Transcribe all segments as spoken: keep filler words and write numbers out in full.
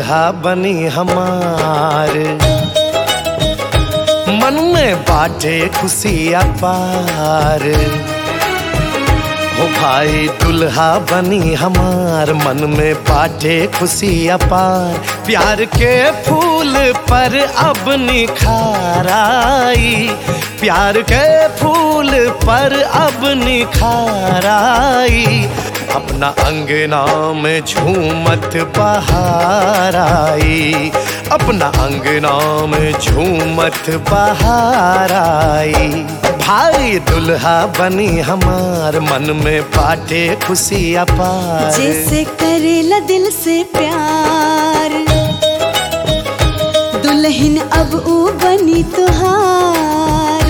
दुल्हा बनी हमार, मन में बाटे खुशी अपार। हो भाई दुल्हा बनी हमार, मन में बाटे खुशी अपार। प्यार के फूल पर अब निखार आई, प्यार के फूल पर अब निखार आई। अपना अंगना में झूमत बहार आई, अपना अंगना में झूमत बहार आई। भाई दुल्हा बनी हमार, मन में बाटे खुशी अपार। जैसे करेला दिल से प्यार, दुल्हन अब ऊ बनी तुहार।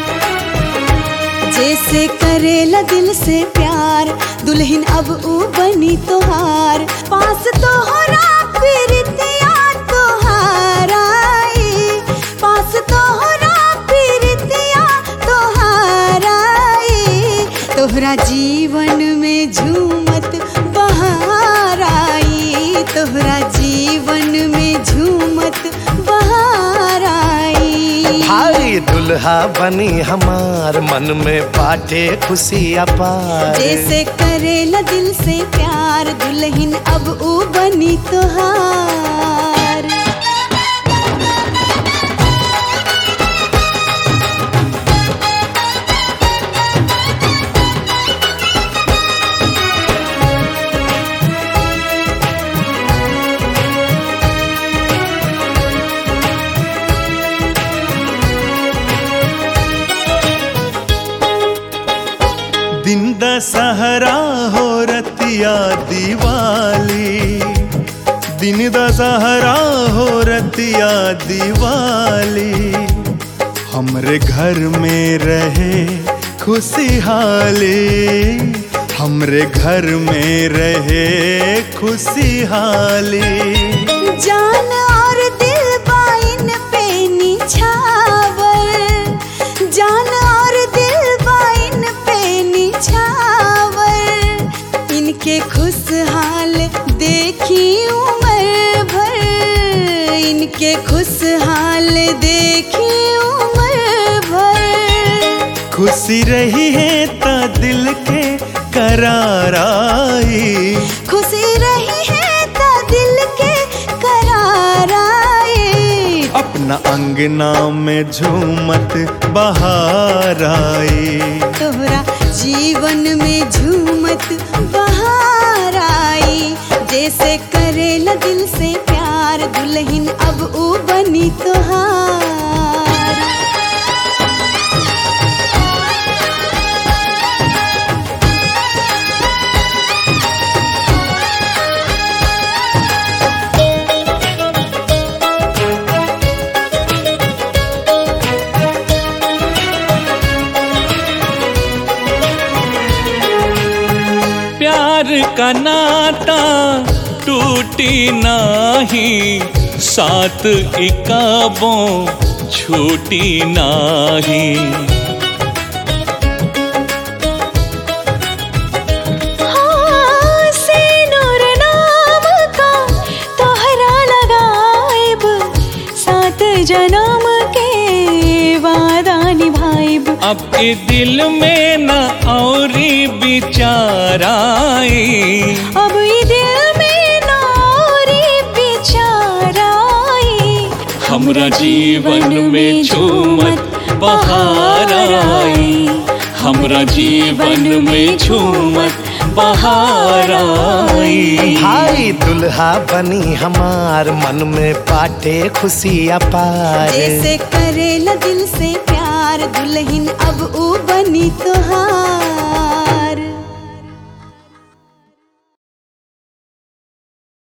जैसे करेला दिल से प्यार, दुल्हन अब ऊ बनी तुहार। पास तोहरा प्रीतिया तोहार आई, पास तोहरा प्रीतिया तोहार आई। तोहरा जीवन में झूमत बहार आई, तोहरा जीवन में झूमत बहार आई। भाई दुल्हा बनी हमार, मन में बाटे खुशी अपार। जैसे करेला दिल से प्यार, दुल्हन अब ऊ बनी तुहार। दिन दशहरा हो रतिया दिवाली, दिन दशहरा हो रतिया दिवाली। हमरे घर में रहे खुशहाली, हमरे घर में रहे खुशहाली। जान और दिल बाइन पे निछावर, जान और दिल बाइन पे निछावर। इनके खुशहाल देखी उम्र भर, इनके खुशहाल देखी उम्र भर। खुशी रही है ता दिल के करार आई, खुशी रही है ता दिल के करार आई। अपना अंगना में झूमत बहार आई, तोहरा जीवन में झूमत बहार आई। जैसे करेला दिल से प्यार, दुल्हन अब ऊ बनी तुहार। प्यार का नाता टूटी नाही, साथ इकाबों छूटी नाही। हाँ, सिनुर नाम का तोहरा लगाइब, सात जन्म के वादा निभाइब। अब ए दिल में न औरी विचार आई, अब ये दिल में न औरी विचार आई। हमरा जीवन में झूमत बहार आई, हमरा जीवन में झूमत बहार आई। भाई दुल्हा बनी हमार, मन में बाटे खुशी अपार। जैसे करेला दिल से प्यार, दुल्हन अब ऊ बनी तुहार।